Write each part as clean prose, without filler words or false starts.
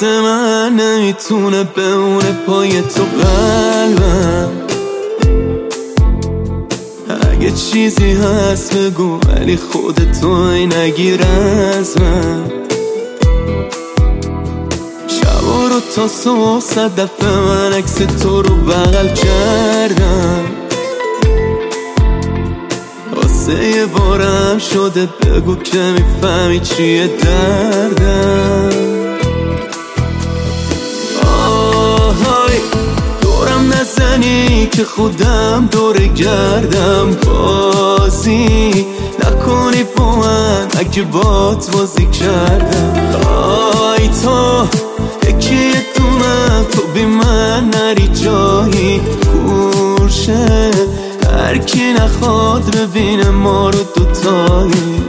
واسه من نمیتونه بمونه پای تو قلبم. اگه چیزی هست بگو ولی خودتو نگیر از من. شبا رو تا صبح 100 دفعه من عکس تو رو بغل کردم. واسه یه بارم شده بگو که میفهمی چیه دردم. آهای دورم نزنی که خودم دور گردم. بازی نکنی با من اگه بات بازی کردم. آی تو یکی یه دونم تو بی من نری جایی گوشه. هر کی نخواد ببینه ما رو دوتایی.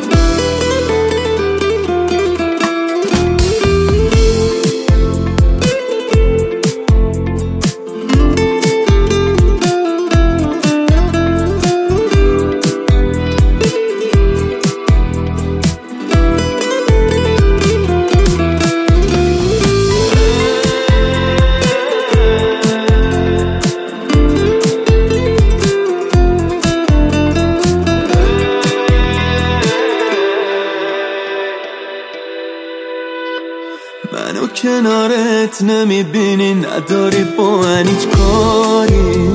منو کنارت نمیبینی نداری با من هیچ کاری.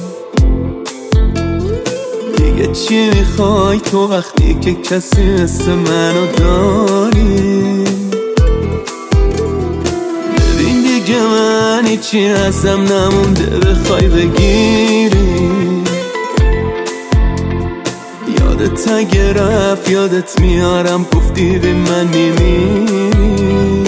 دیگه چی میخوای تو وقتی که کسی مثل منو داری؟ ببین دیگه من هیچی ازم نمونده بخوای بگیری. یادت اگه رفت یادت میارم گفتی به من میمیری.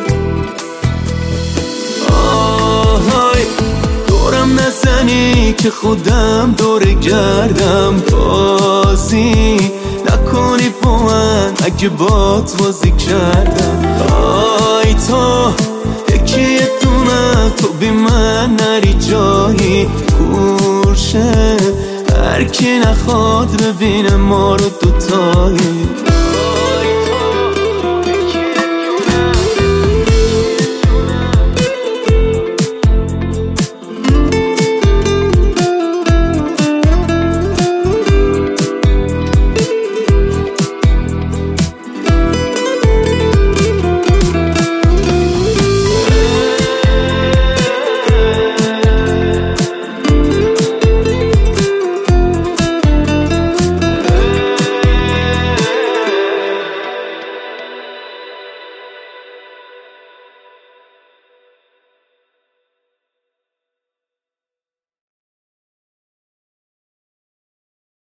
نزنی که خودم دور گردم. بازی نکنی با من اگه بات بازی کردم. آی تو یکی یه دونم تو بی من نری جایی گوشه. هر کی نخواد ببینه ما رو دوتایی.